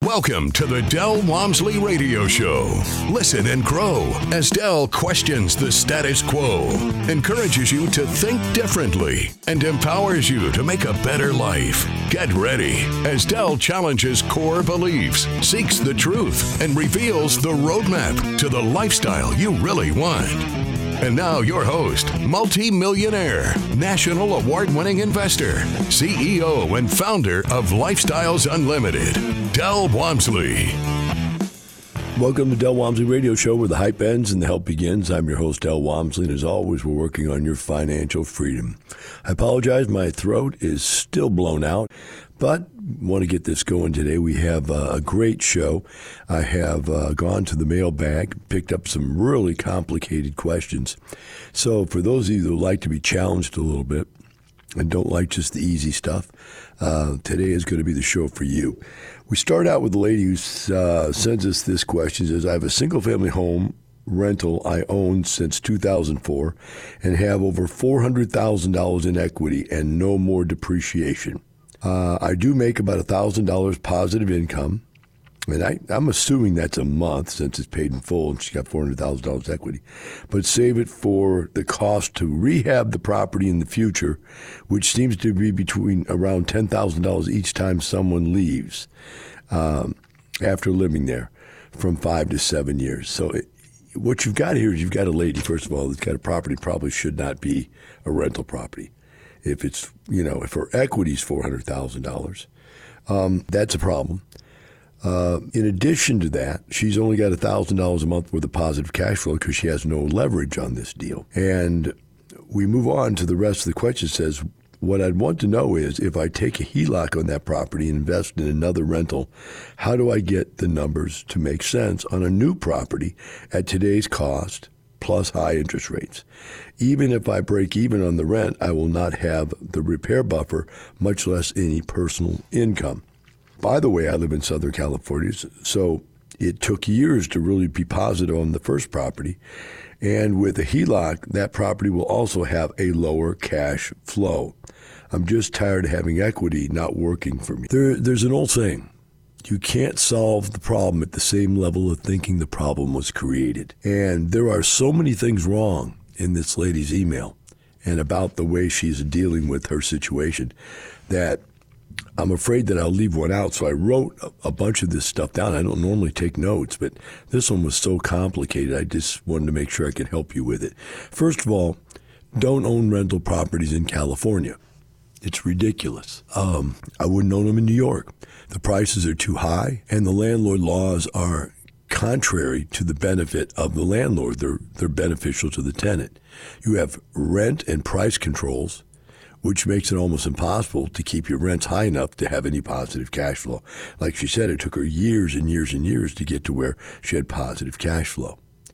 Welcome to the Del Walmsley Radio Show. Listen and grow as Del questions the status quo, encourages you to think differently, and empowers you to make a better life. Get ready as Del challenges core beliefs, seeks the truth, and reveals the roadmap to the lifestyle you really want. And now your host, multi-millionaire, national award-winning investor, CEO and founder of Lifestyles Unlimited, Del Walmsley. Welcome to Del Walmsley Radio Show, where the hype ends and the help begins. I'm your host, Del Walmsley, and as always, we're working on your financial freedom. I apologize, my throat is still blown out, but want to get this going today. We have a great show. I have gone to the mailbag, picked up some really complicated questions. So for those of you that like to be challenged a little bit and don't like just the easy stuff, today is going to be the show for you. We start out with a lady who sends us this question. Says, I have a single-family home rental I own since 2004 and have over $400,000 in equity and no more depreciation. I do make about $1,000 positive income, and I'm assuming that's a month since it's paid in full and she's got $400,000 equity, but save it for the cost to rehab the property in the future, which seems to be between around $10,000 each time someone leaves after living there from 5 to 7 years. So what you've got here is you've got a lady, first of all, that's got a property probably should not be a rental property. If it's, if her equity is $400,000, that's a problem. In addition to that, she's only got $1,000 a month worth of positive cash flow because she has no leverage on this deal. And we move on to the rest of the question. It says, what I'd want to know is if I take a HELOC on that property and invest in another rental, how do I get the numbers to make sense on a new property at today's cost plus high interest rates? Even if I break even on the rent, I will not have the repair buffer, much less any personal income. By the way, I live in Southern California, so it took years to really be positive on the first property. And with a HELOC, that property will also have a lower cash flow. I'm just tired of having equity not working for me. There's an old saying, you can't solve the problem at the same level of thinking the problem was created. And there are so many things wrong in this lady's email and about the way she's dealing with her situation that I'm afraid that I'll leave one out. So I wrote a bunch of this stuff down. I don't normally take notes, but this one was so complicated, I just wanted to make sure I could help you with it. First of all, don't own rental properties in California. It's ridiculous. I wouldn't own them in New York. The prices are too high, and the landlord laws are contrary to the benefit of the landlord. They're beneficial to the tenant. You have rent and price controls, which makes it almost impossible to keep your rents high enough to have any positive cash flow. Like she said, it took her years and years and years to get to where she had positive cash flow.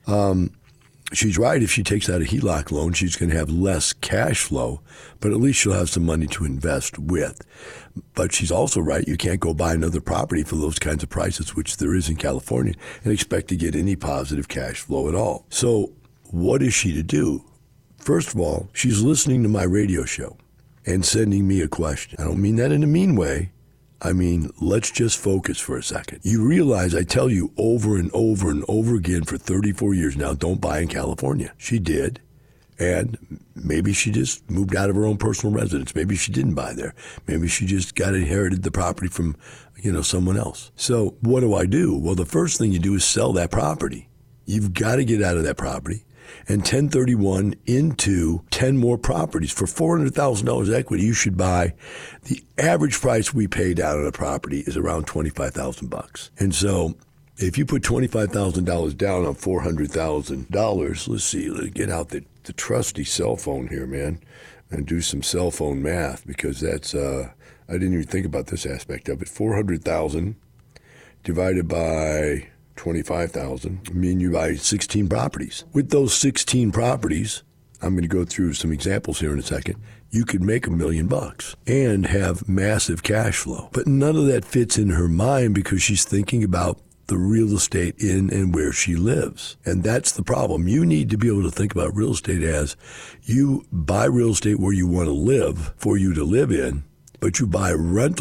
She's right. If she takes out a HELOC loan, she's going to have less cash flow, but at least she'll have some money to invest with. But she's also right. You can't go buy another property for those kinds of prices, which there is in California, and expect to get any positive cash flow at all. So what is she to do? First of all, she's listening to my radio show and sending me a question. I don't mean that in a mean way. I mean, let's just focus for a second. You realize I tell you over and over and over again for 34 years now, don't buy in California. She did. And maybe she just moved out of her own personal residence. Maybe she didn't buy there. Maybe she just inherited the property from, someone else. So what do? Well, the first thing you do is sell that property. You've got to get out of that property and 1031 into 10 more properties. For $400,000 equity, you should buy. The average price we pay down on a property is around $25,000. And so if you put $25,000 down on $400,000, let's see, let's get out the trusty cell phone here, man, and do some cell phone math, because that's, I didn't even think about this aspect of it. 400,000 divided by 25,000, you buy 16 properties. With those 16 properties, I'm going to go through some examples here in a second, you could make $1 million and have massive cash flow. But none of that fits in her mind because she's thinking about the real estate in and where she lives. And that's the problem. You need to be able to think about real estate as you buy real estate where you want to live for you to live in, but you buy rental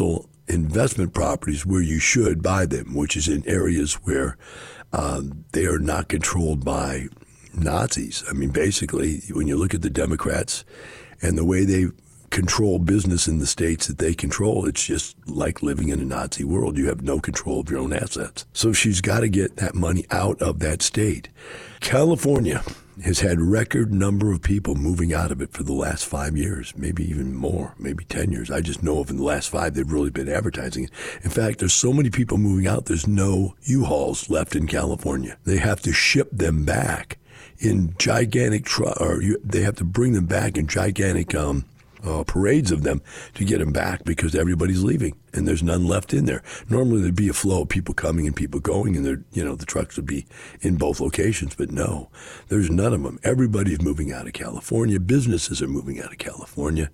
investment properties where you should buy them, which is in areas where they are not controlled by Nazis. I mean, basically, when you look at the Democrats and the way they control business in the states that they control, it's just like living in a Nazi world. You have no control of your own assets. So she's got to get that money out of that state. California has had record number of people moving out of it for the last 5 years, maybe even more, maybe 10 years. I just know of in the last 5, they've really been advertising it. In fact, there's so many people moving out, there's no U-Hauls left in California. They have to ship them back in gigantic they have to bring them back in gigantic parades of them to get them back because everybody's leaving and there's none left in there. Normally there'd be a flow of people coming and people going, and the trucks would be in both locations, but no, there's none of them. Everybody's moving out of California. Businesses are moving out of California.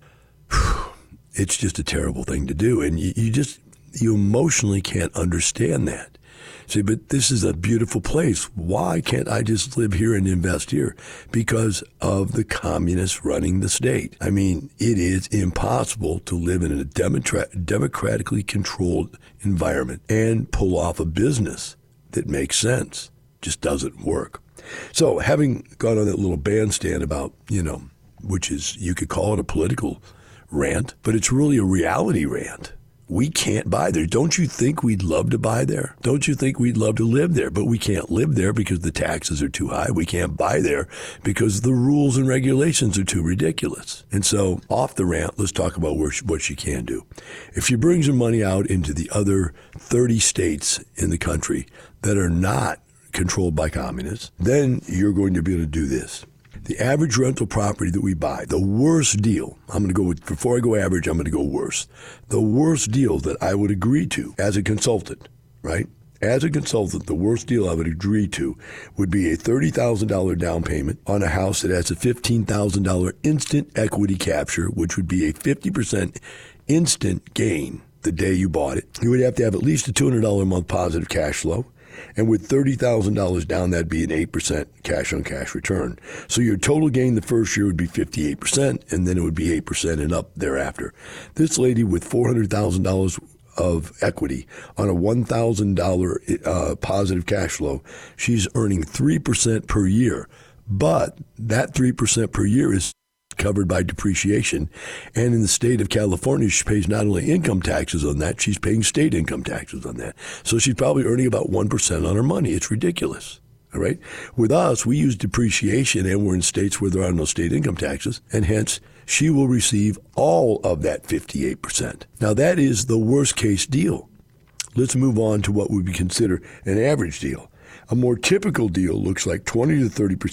It's just a terrible thing to do, and you emotionally can't understand that. Say, but this is a beautiful place. Why can't I just live here and invest here? Because of the communists running the state. I mean, it is impossible to live in a democratically controlled environment and pull off a business that makes sense. Just doesn't work. So having gone on that little bandstand about, which is, you could call it a political rant, but it's really a reality rant. We can't buy there. Don't you think we'd love to buy there? Don't you think we'd love to live there? But we can't live there because the taxes are too high. We can't buy there because the rules and regulations are too ridiculous. And so off the rant, let's talk about what she can do. If she brings her money out into the other 30 states in the country that are not controlled by communists, then you're going to be able to do this. The average rental property that we buy, the worst deal, before I go average, I'm going to go worst. The worst deal that I would agree to as a consultant, right? As a consultant, the worst deal I would agree to would be a $30,000 down payment on a house that has a $15,000 instant equity capture, which would be a 50% instant gain the day you bought it. You would have to have at least a $200 a month positive cash flow. And with $30,000 down, that'd be an 8% cash-on-cash return. So your total gain the first year would be 58%, and then it would be 8% and up thereafter. This lady with $400,000 of equity on a $1,000 positive cash flow, she's earning 3% per year. But that 3% per year is covered by depreciation. And in the state of California, she pays not only income taxes on that, she's paying state income taxes on that. So she's probably earning about 1% on her money. It's ridiculous. All right. With us, we use depreciation, and we're in states where there are no state income taxes, and hence she will receive all of that 58%. Now, that is the worst case deal. Let's move on to what would be considered an average deal. A more typical deal looks like $20,000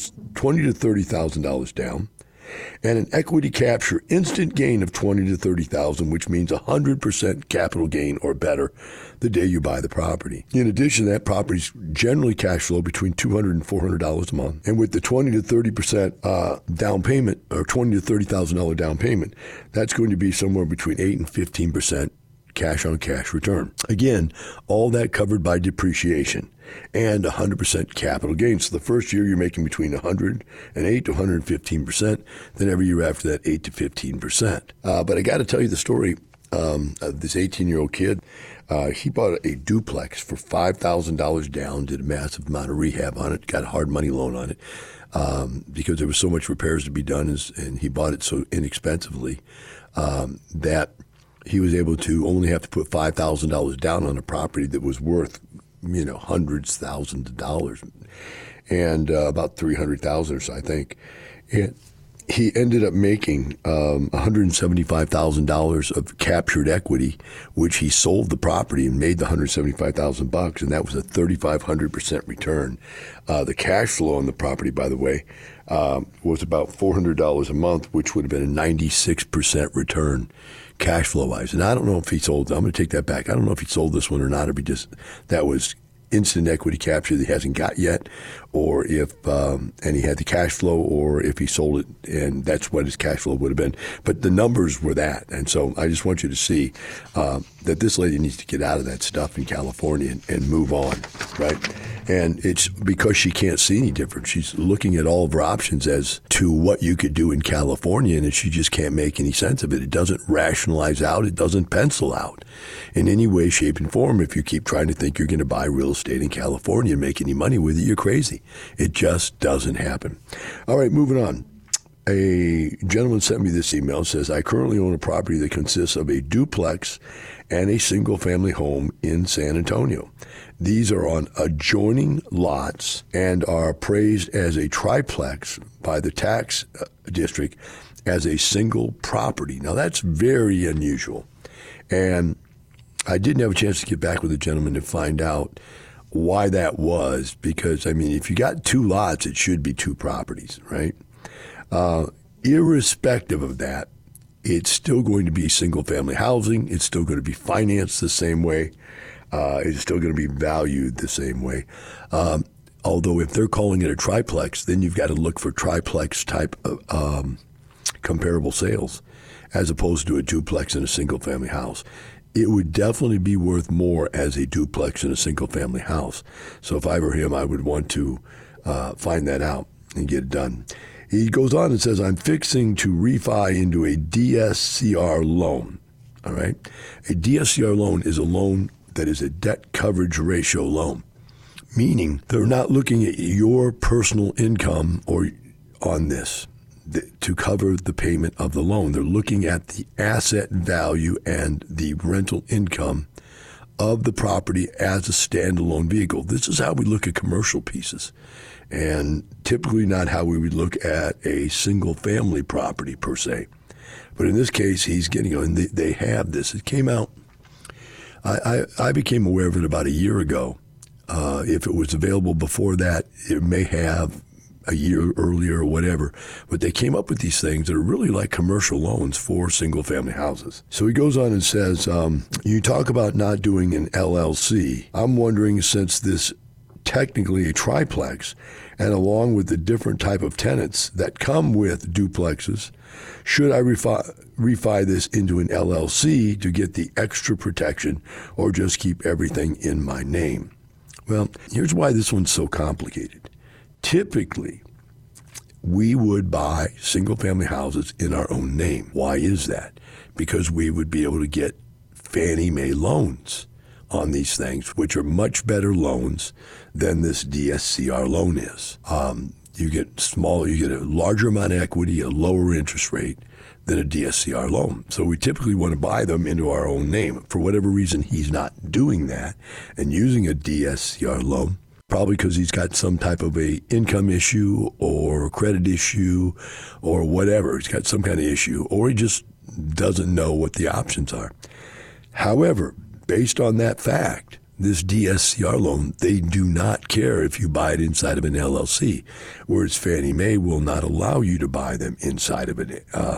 to $30,000 down, and an equity capture instant gain of $20,000 to $30,000, which means 100% capital gain or better the day you buy the property. In addition, that property's generally cash flow between $200 and $400 a month. And with the 20 to 30% down payment, or $20,000 to $30,000 down payment, that's going to be somewhere between 8 and 15% cash-on-cash return. Again, all that covered by depreciation and 100% capital gains. So the first year you're making between 108 to 115%. Then every year after that, 8 to 15%. But I got to tell you the story of this 18-year-old kid. He bought a duplex for $5,000 down, did a massive amount of rehab on it, got a hard money loan on it because there was so much repairs to be done, and he bought it so inexpensively that he was able to only have to put $5,000 down on a property that was worth, hundreds, thousands of dollars, and about $300,000 or so, I think. And he ended up making $175,000 of captured equity, which he sold the property and made the $175,000, and that was a 3,500% return. The cash flow on the property, by the way, was about $400 a month, which would have been a 96% return cash flow wise. And I don't know if he sold, I'm going to take that back. I don't know if he sold this one or not, if he just, that was instant equity capture that he hasn't got yet, or if, and he had the cash flow, or if he sold it and that's what his cash flow would have been. But the numbers were that. And so I just want you to see that this lady needs to get out of that stuff in California and move on, right? And it's because she can't see any difference. She's looking at all of her options as to what you could do in California, and she just can't make any sense of it. It doesn't rationalize out. It doesn't pencil out in any way, shape, and form. If you keep trying to think you're going to buy real estate in California and make any money with it, you're crazy. It just doesn't happen. All right, moving on. A gentleman sent me this email. It says, I currently own a property that consists of a duplex and a single-family home in San Antonio. These are on adjoining lots and are appraised as a triplex by the tax district as a single property. Now, that's very unusual. And I didn't have a chance to get back with the gentleman to find out why that was, because, I mean, if you got two lots, it should be two properties, right? Irrespective of that, it's still going to be single-family housing. It's still going to be financed the same way. It's still going to be valued the same way. Although if they're calling it a triplex, then you've got to look for triplex-type comparable sales as opposed to a duplex in a single-family house. It would definitely be worth more as a duplex in a single-family house. So if I were him, I would want to find that out and get it done. He goes on and says, I'm fixing to refi into a DSCR loan. All right? A DSCR loan is a loan that is a debt coverage ratio loan, meaning they're not looking at your personal income or on this to cover the payment of the loan. They're looking at the asset value and the rental income of the property as a standalone vehicle. This is how we look at commercial pieces, and typically not how we would look at a single-family property per se. But in this case, he's getting, and they have this. It came out, I became aware of it about a year ago. If it was available before that, it may have a year earlier or whatever. But they came up with these things that are really like commercial loans for single-family houses. So he goes on and says, you talk about not doing an LLC. I'm wondering, since this technically a triplex, and along with the different type of tenants that come with duplexes, should I refi this into an LLC to get the extra protection, or just keep everything in my name? Well, here's why this one's so complicated. Typically, we would buy single-family houses in our own name. Why is that? Because we would be able to get Fannie Mae loans on these things, which are much better loans than this DSCR loan is. You get a larger amount of equity, a lower interest rate than a DSCR loan. So we typically want to buy them into our own name. For whatever reason, he's not doing that and using a DSCR loan, probably because he's got some type of a income issue or credit issue or whatever. He's got some kind of issue, or he just doesn't know what the options are. However, based on that fact, this DSCR loan, they do not care if you buy it inside of an LLC, whereas Fannie Mae will not allow you to buy them inside of an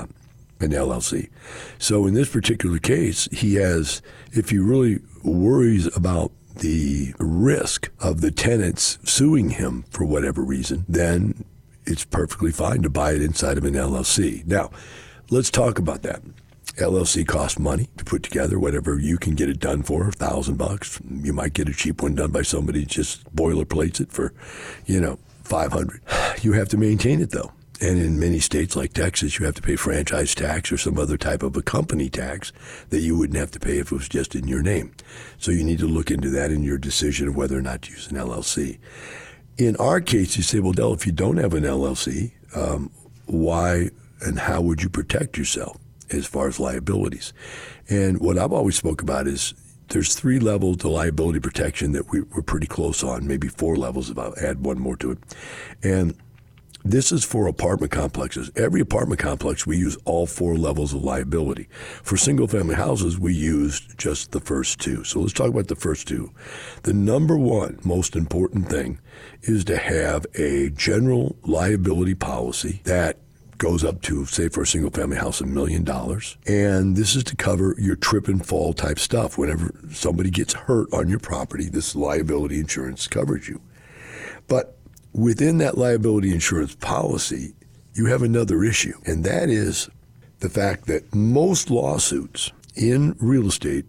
LLC. So in this particular case, he has, if he really worries about the risk of the tenants suing him for whatever reason, then it's perfectly fine to buy it inside of an LLC. Now, let's talk about that. LLC costs money to put together. Whatever you can get it done for, $1,000. You might get a cheap one done by somebody just boilerplates it for, $500. You have to maintain it though. And in many states like Texas, you have to pay franchise tax or some other type of a company tax that you wouldn't have to pay if it was just in your name. So you need to look into that in your decision of whether or not to use an LLC. In our case, you say, well, Del, if you don't have an LLC, why and how would you protect yourself as far as liabilities? And what I've always spoke about is there's 3 levels to liability protection that we're pretty close on, maybe 4 levels if I'll add one more to it. And this is for apartment complexes. Every apartment complex, we use all 4 levels of liability. For single-family houses, we used just the first 2. So let's talk about the first 2. The number one most important thing is to have a general liability policy that goes up to, say, for a single-family house, $1 million. And this is to cover your trip and fall type stuff. Whenever somebody gets hurt on your property, this liability insurance covers you. But within that liability insurance policy, you have another issue, and that is the fact that most lawsuits in real estate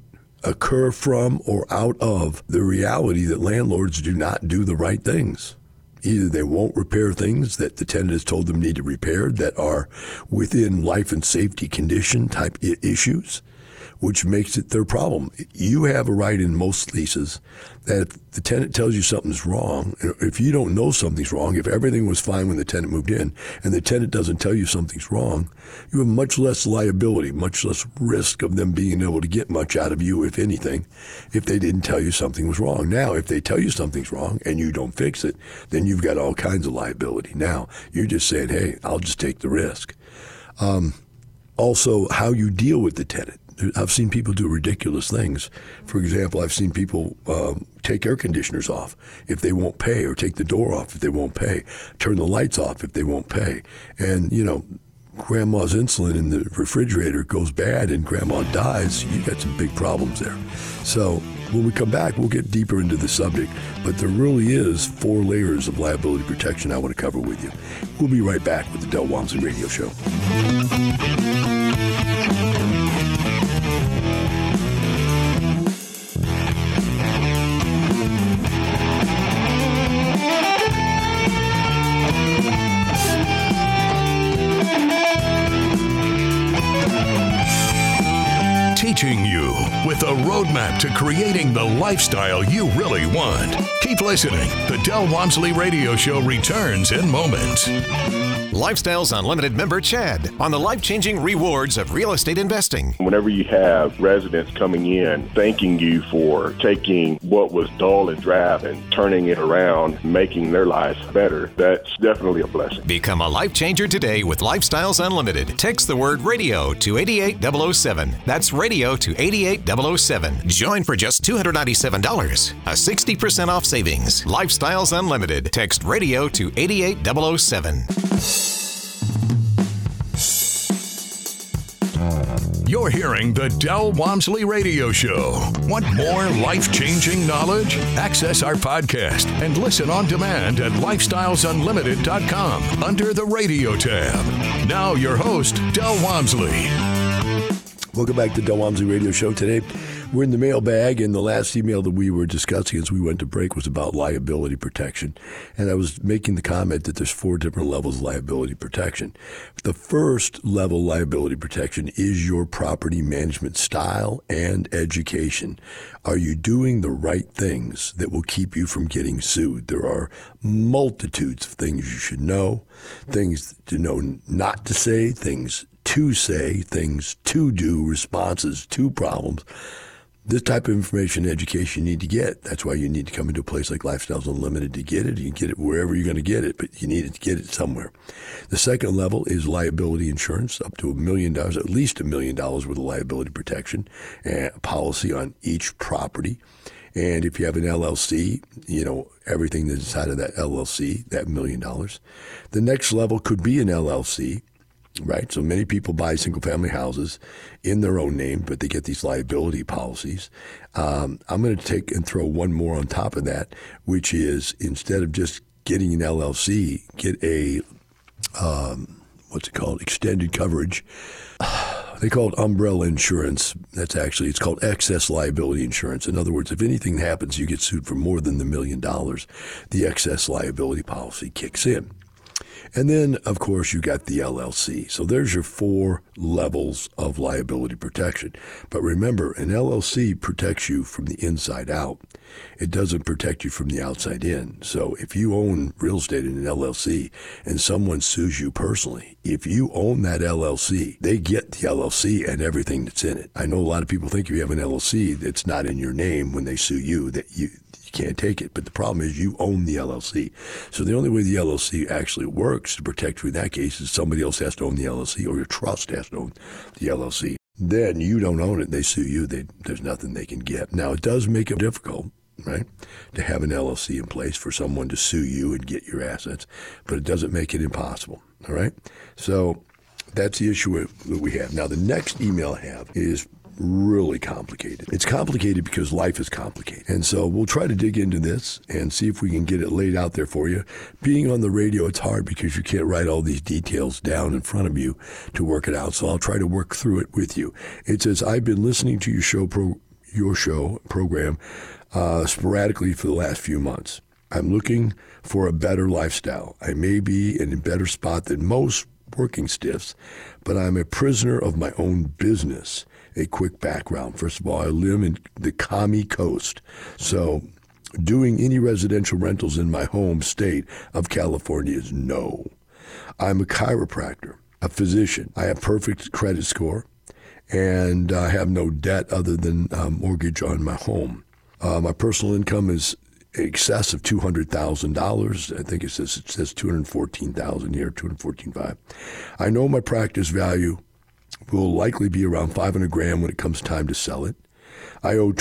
occur from or out of the reality that landlords do not do the right things. Either they won't repair things that the tenant has told them need to repair that are within life and safety condition type issues, which makes it their problem. You have a right in most leases that if the tenant tells you something's wrong, if you don't know something's wrong, if everything was fine when the tenant moved in and the tenant doesn't tell you something's wrong, you have much less liability, much less risk of them being able to get much out of you, if anything, if they didn't tell you something was wrong. Now, if they tell you something's wrong and you don't fix it, then you've got all kinds of liability. Now, you're just saying, hey, I'll just take the risk. Also, how you deal with the tenant. I've seen people do ridiculous things. For example, I've seen people take air conditioners off if they won't pay, or take the door off if they won't pay, turn the lights off if they won't pay. And, grandma's insulin in the refrigerator goes bad and grandma dies, you got some big problems there. So when we come back, we'll get deeper into the subject, but there really is 4 layers of liability protection I want to cover with you. We'll be right back with the Del Walmsley Radio Show. Teaching you with a roadmap to creating the lifestyle you really want. Keep listening. The Del Walmsley Radio Show returns in moments. Lifestyles Unlimited member Chad on the life-changing rewards of real estate investing. Whenever you have residents coming in thanking you for taking what was dull and drab and turning it around, making their lives better, that's definitely a blessing. Become a life changer today with Lifestyles Unlimited. Text the word radio to 88007. That's radio to 88007. Join for just $297. A 60% off savings. Lifestyles Unlimited. Text radio to 88007. You're hearing the Del Walmsley Radio Show. Want more life-changing knowledge? Access our podcast and listen on demand at lifestylesunlimited.com under the radio tab. Now your host, Del Walmsley. Welcome back to the Del Walmsley Radio Show. Today, we're in the mailbag, and the last email that we were discussing as we went to break was about liability protection. And I was making the comment that there's 4 different levels of liability protection. The first level of liability protection is your property management style and education. Are you doing the right things that will keep you from getting sued? There are multitudes of things you should know, things to know not to say, things to say, things to do, responses to problems. This type of information and education you need to get. That's why you need to come into a place like Lifestyles Unlimited to get it. You can get it wherever you're going to get it, but you need to get it somewhere. The second level is liability insurance, up to $1 million, at least $1 million worth of liability protection and policy on each property. And if you have an LLC, everything that's inside of that LLC, that $1 million. The next level could be an LLC. Right, so many people buy single-family houses in their own name, but they get these liability policies. I'm going to take and throw one more on top of that, which is instead of just getting an LLC, get a extended coverage. They call it umbrella insurance. It's called excess liability insurance. In other words, if anything happens, you get sued for more than the $1 million, the excess liability policy kicks in. And then, of course, you got the LLC. So there's your 4 levels of liability protection. But remember, an LLC protects you from the inside out. It doesn't protect you from the outside in. So if you own real estate in an LLC and someone sues you personally, if you own that LLC, they get the LLC and everything that's in it. I know a lot of people think if you have an LLC that's not in your name when they sue you, that you can't take it. But the problem is you own the LLC. So the only way the LLC actually works to protect you in that case is somebody else has to own the LLC, or your trust has to own the LLC. Then you don't own it. They sue you. There's nothing they can get. Now, it does make it difficult, right, to have an LLC in place for someone to sue you and get your assets, but it doesn't make it impossible, all right? So that's the issue that we have. Now, the next email I have is really complicated. It's complicated because life is complicated. And so we'll try to dig into this and see if we can get it laid out there for you. Being on the radio, it's hard because you can't write all these details down in front of you to work it out. So I'll try to work through it with you. It says, I've been listening to your your show program sporadically for the last few months. I'm looking for a better lifestyle. I may be in a better spot than most working stiffs, but I'm a prisoner of my own business. A quick background. First of all, I live in the Kami Coast, so doing any residential rentals in my home state of California is no. I'm a chiropractor, a physician. I have perfect credit score, and I have no debt other than mortgage on my home. My personal income is in excess of $200,000. I think it says $214,000 here, $214,500. I know my practice value will likely be around $500,000 when it comes time to sell it. I own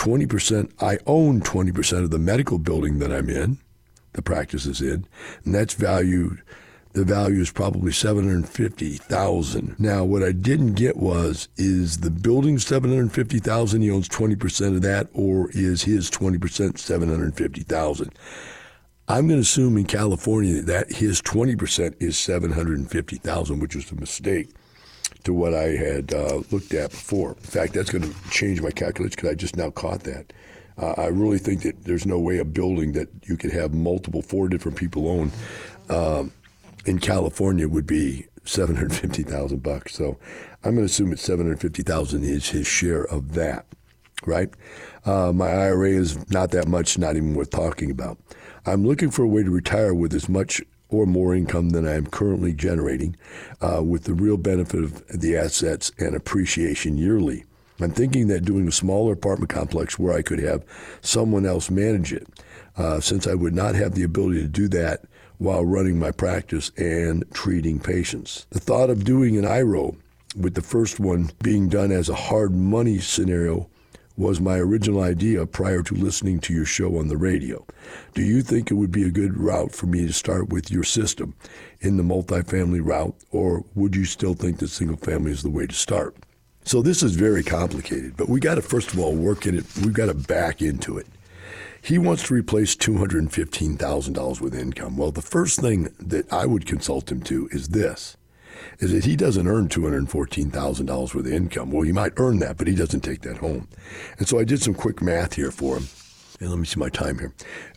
20% of the medical building that I'm in, the practice is in, and that's valued. The value is probably $750,000. Now, what I didn't get is the building $750,000, he owns 20% of that, or is his 20% $750,000? I'm going to assume in California that his 20% is $750,000, which is a mistake to what I had looked at before. In fact, that's going to change my calculation because I just now caught that. I really think that there's no way a building that you could have four different people own in California would be $750,000. So I'm going to assume it's $750,000 is his share of that, right? My IRA is not that much, not even worth talking about. I'm looking for a way to retire with as much or more income than I am currently generating, with the real benefit of the assets and appreciation yearly. I'm thinking that doing a smaller apartment complex where I could have someone else manage it, since I would not have the ability to do that while running my practice and treating patients. The thought of doing an IRO, with the first one being done as a hard money scenario, was my original idea prior to listening to your show on the radio. Do you think it would be a good route for me to start with your system in the multifamily route, or would you still think that single family is the way to start? So this is very complicated, but we got to first of all work in it. We've got to back into it. He wants to replace $215,000 with income. Well, the first thing that I would consult him to is this, is that he doesn't earn $214,000 worth of income. Well, he might earn that, but he doesn't take that home. And so I did some quick math here for him. And let me see my time here.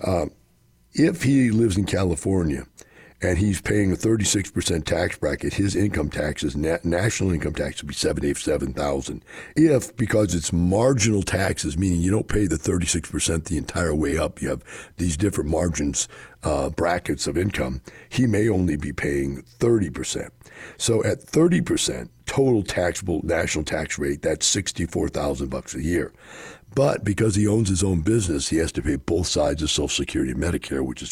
If he lives in California and he's paying a 36% tax bracket, his income taxes, national income tax, would be $77,000. If, because it's marginal taxes, meaning you don't pay the 36% the entire way up, you have these different margins, brackets of income, he may only be paying 30%. So at 30% total taxable national tax rate, that's $64,000 a year. But because he owns his own business, he has to pay both sides of Social Security and Medicare, which is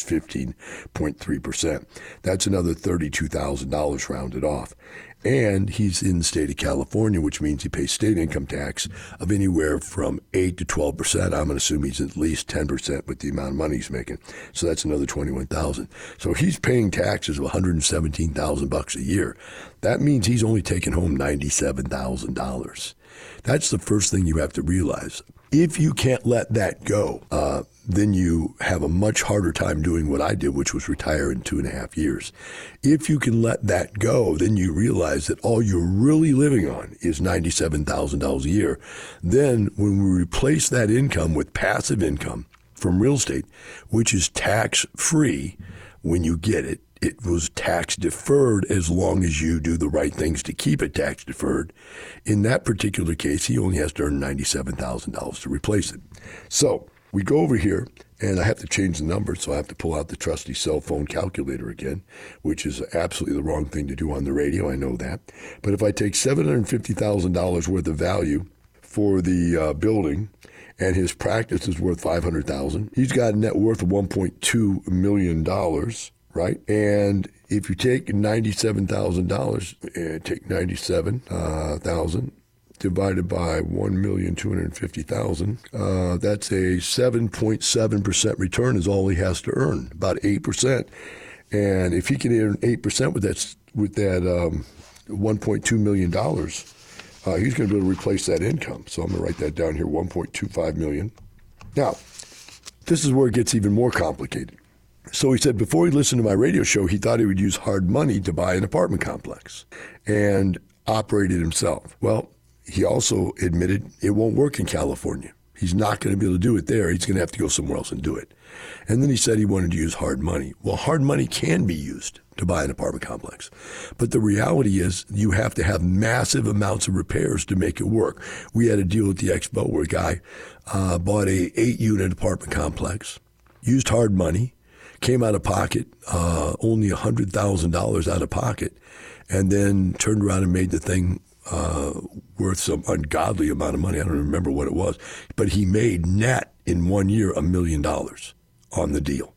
15.3%. That's another $32,000 rounded off. And he's in the state of California, which means he pays state income tax of anywhere from 8 to 12%. I'm going to assume he's at least 10% with the amount of money he's making. So that's another $21,000. So he's paying taxes of $117,000 a year. That means he's only taking home $97,000. That's the first thing you have to realize. If you can't let that go, then you have a much harder time doing what I did, which was retire in 2.5 years. If you can let that go, then you realize that all you're really living on is $97,000 a year. Then when we replace that income with passive income from real estate, which is tax-free when you get it, it was tax deferred as long as you do the right things to keep it tax deferred. In that particular case, he only has to earn $97,000 to replace it. So we go over here, and I have to change the number, so I have to pull out the trusty cell phone calculator again, which is absolutely the wrong thing to do on the radio. I know that. But if I take $750,000 worth of value for the building, and his practice is worth $500,000, he's got a net worth of $1.2 million. Right? And if you take $97,000, take 97,000 divided by 1,250,000, that's a 7.7% return is all he has to earn, about 8%. And if he can earn 8% with that $1.2 million, he's going to be able to replace that income. So I'm going to write that down here, $1.25 million. Now, this is where it gets even more complicated. So he said before he listened to my radio show, he thought he would use hard money to buy an apartment complex and operate it himself. Well, he also admitted it won't work in California. He's not going to be able to do it there. He's going to have to go somewhere else and do it. And then he said he wanted to use hard money. Well, hard money can be used to buy an apartment complex. But the reality is you have to have massive amounts of repairs to make it work. We had a deal at the Expo where a guy bought a 8-unit apartment complex, used hard money, came out of pocket, only $100,000 out of pocket, and then turned around and made the thing worth some ungodly amount of money. I don't remember what it was. But he made net in 1 year $1 million on the deal.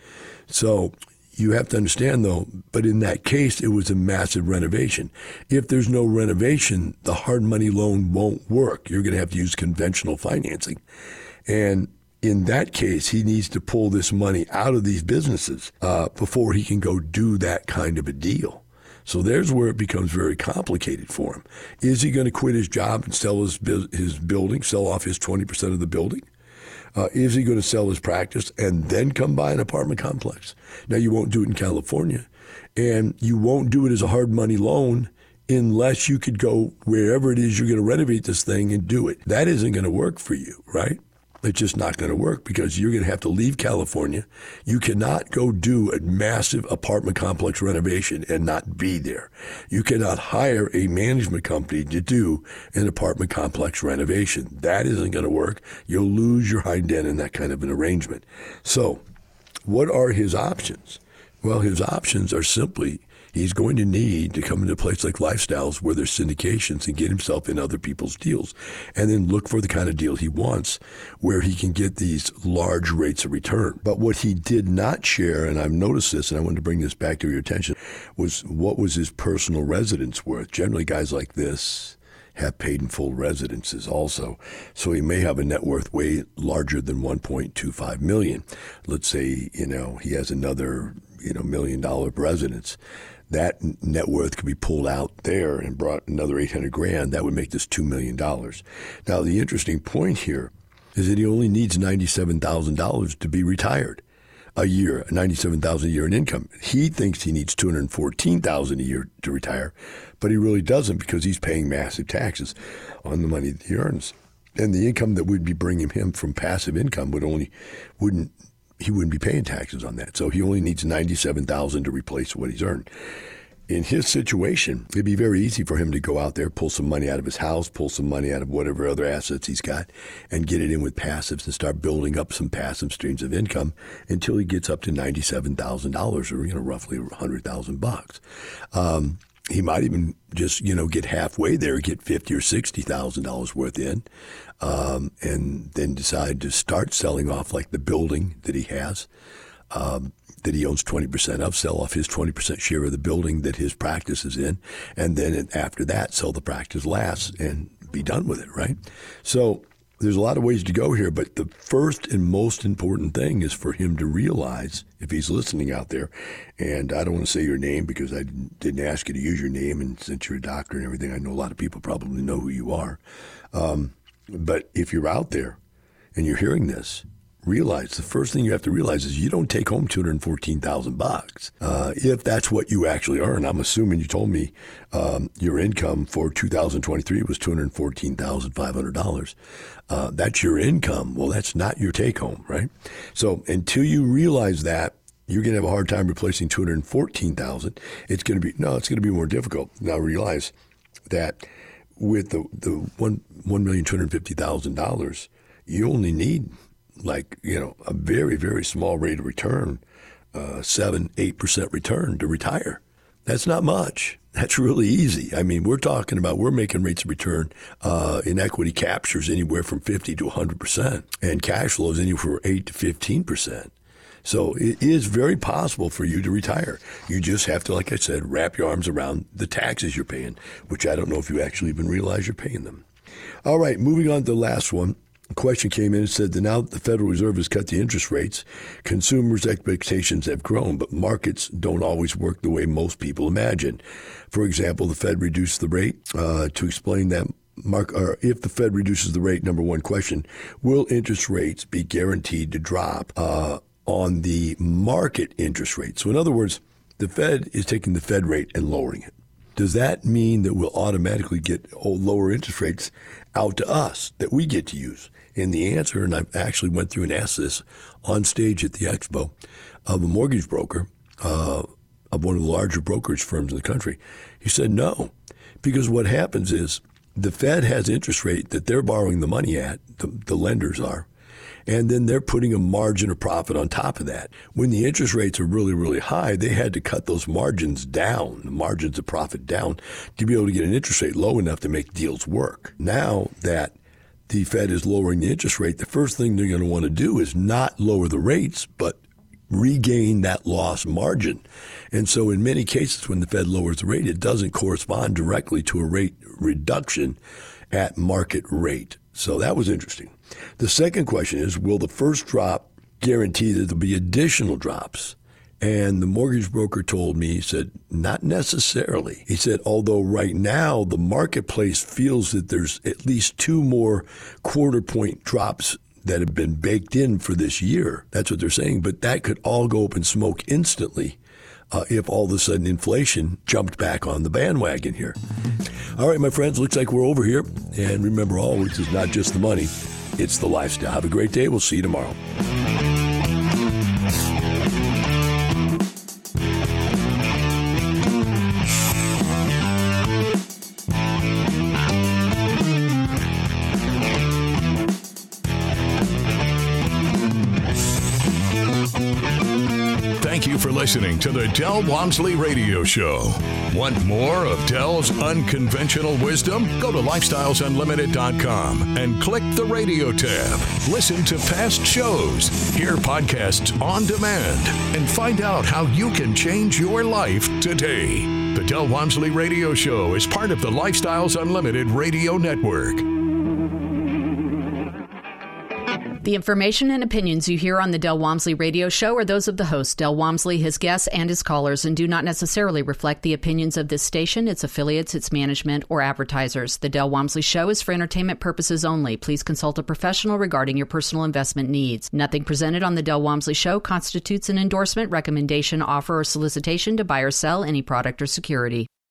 So you have to understand, though, but in that case, it was a massive renovation. If there's no renovation, the hard money loan won't work. You're going to have to use conventional financing. And in that case, he needs to pull this money out of these businesses before he can go do that kind of a deal. So there's where it becomes very complicated for him. Is he going to quit his job and sell his building, sell off his 20% of the building? Is he going to sell his practice and then come buy an apartment complex? Now, you won't do it in California, and you won't do it as a hard money loan unless you could go wherever it is you're going to renovate this thing and do it. That isn't going to work for you, right? It's just not going to work because you're going to have to leave California. You cannot go do a massive apartment complex renovation and not be there. You cannot hire a management company to do an apartment complex renovation. That isn't going to work. You'll lose your hind end in that kind of an arrangement. So what are his options? Well, his options are simply he's going to need to come into a place like Lifestyles where there's syndications and get himself in other people's deals and then look for the kind of deal he wants where he can get these large rates of return. But what he did not share, and I've noticed this, and I wanted to bring this back to your attention, was what was his personal residence worth. Generally, guys like this have paid in full residences also. So he may have a net worth way larger than $1.25 million. Let's say, he has another, $1 million residence. That net worth could be pulled out there and brought another $800,000. That would make this $2 million. Now, the interesting point here is that he only needs $97,000 to be retired a year, $97,000 a year in income. He thinks he needs $214,000 a year to retire, but he really doesn't because he's paying massive taxes on the money that he earns. And the income that would be bringing him from passive income he wouldn't be paying taxes on that. So he only needs $97,000 to replace what he's earned. In his situation, it'd be very easy for him to go out there, pull some money out of his house, pull some money out of whatever other assets he's got, and get it in with passives and start building up some passive streams of income until he gets up to $97,000 or, roughly $100,000. He might even just, get halfway there, get $50,000 or $60,000 worth in, and then decide to start selling off like the building that he has, that he owns 20% of, sell off his 20% share of the building that his practice is in, and then after that, sell the practice last and be done with it, right? So there's a lot of ways to go here, but the first and most important thing is for him to realize, if he's listening out there, and I don't want to say your name because I didn't ask you to use your name, and since you're a doctor and everything, I know a lot of people probably know who you are. But if you're out there and you're hearing this, realize the first thing you have to realize is you don't take home $214,000 if that's what you actually earn. I'm assuming you told me your income for 2023 was $214,500. That's your income. Well, that's not your take home, right? So until you realize that, you're going to have a hard time replacing $214,000. It's going to be more difficult. Now realize that with the $1,250,000, you only need a very, very small rate of return, 7-8% return to retire. That's not much. That's really easy. I mean, we're making rates of return in equity captures anywhere from 50 to 100%, and cash flows anywhere from 8 to 15%. So it is very possible for you to retire. You just have to, like I said, wrap your arms around the taxes you're paying, which I don't know if you actually even realize you're paying them. All right, moving on to the last one. A question came in and said that now that the Federal Reserve has cut the interest rates, consumers' expectations have grown, but markets don't always work the way most people imagine. For example, the Fed reduced the rate. To explain that, if the Fed reduces the rate, number one question, will interest rates be guaranteed to drop on the market interest rate? So in other words, the Fed is taking the Fed rate and lowering it. Does that mean that we'll automatically get lower interest rates out to us that we get to use? And the answer, and I actually went through and asked this on stage at the expo of a mortgage broker of one of the larger brokerage firms in the country, he said no. Because what happens is the Fed has interest rate that they're borrowing the money at, the lenders are, and then they're putting a margin of profit on top of that. When the interest rates are really, really high, they had to cut those margins down, the margins of profit down, to be able to get an interest rate low enough to make deals work. Now that the Fed is lowering the interest rate, the first thing they're going to want to do is not lower the rates, but regain that lost margin. And so in many cases, when the Fed lowers the rate, it doesn't correspond directly to a rate reduction at market rate. So that was interesting. The second question is, will the first drop guarantee that there'll be additional drops? And the mortgage broker told me, he said, not necessarily. He said, although right now the marketplace feels that there's at least 2 more quarter point drops that have been baked in for this year. That's what they're saying. But that could all go up in smoke instantly if all of a sudden inflation jumped back on the bandwagon here. All right, my friends, looks like we're over here. And remember always, it's not just the money, it's the lifestyle. Have a great day. We'll see you tomorrow. Thank you for listening to the Del Walmsley Radio Show. Want more of Del's unconventional wisdom? Go to lifestylesunlimited.com and click the radio tab. Listen to past shows, hear podcasts on demand, and find out how you can change your life today. The Del Walmsley Radio Show is part of the Lifestyles Unlimited Radio Network. The information and opinions you hear on the Del Walmsley Radio Show are those of the host, Del Walmsley, his guests, and his callers, and do not necessarily reflect the opinions of this station, its affiliates, its management, or advertisers. The Del Walmsley Show is for entertainment purposes only. Please consult a professional regarding your personal investment needs. Nothing presented on the Del Walmsley Show constitutes an endorsement, recommendation, offer, or solicitation to buy or sell any product or security.